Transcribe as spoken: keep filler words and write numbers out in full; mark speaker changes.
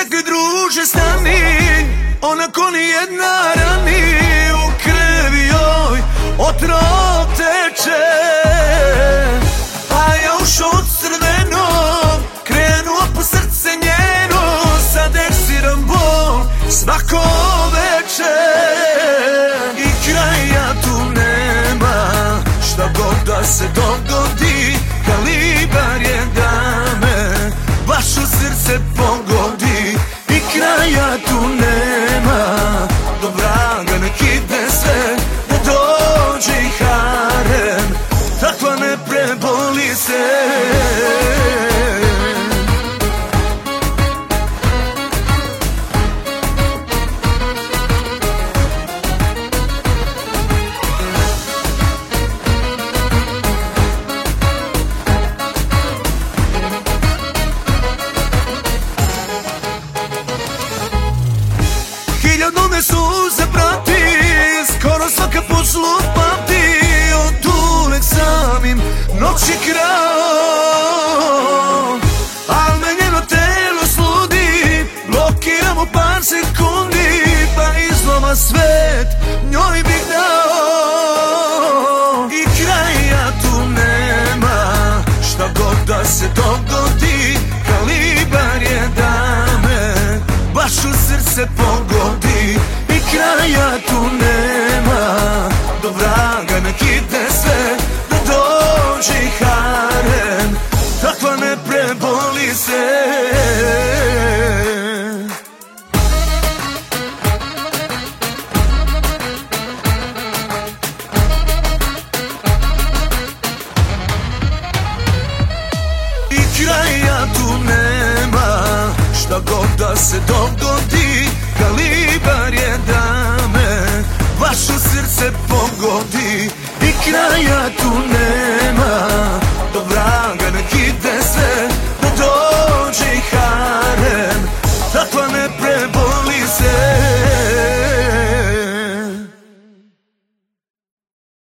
Speaker 1: Čekaj druže stani, onako ni jedna rani, u krvi joj otrov teče. A ja ušao od crvenog, krenuo po srce njeno, sad eksiram bol svako veče. I kraja tu nema, šta god da se dogodi, kalibar je da me baš u srce pogodi. I kraja tu nema, do vraga nek ide sve, da dođe i harem, takva ne preboli se. Hiljadu me suze prati, skoro svaka poslu pamti, od uvek samim noći krao. Al me njeno telo sludi, blokiram u par sekundi, pa izloma svet njoj bih dao. I kraja tu nema, šta god da se dogodi, kalibar je da me baš u srce pogodi. I kraja tu nema, do vraga nek ide sve, da dođe i harem, takva ne preboli se. I kraja tu nema, šta god da se dogodi, kalibar je da me baš u srce pogodi. I kraja tu nema,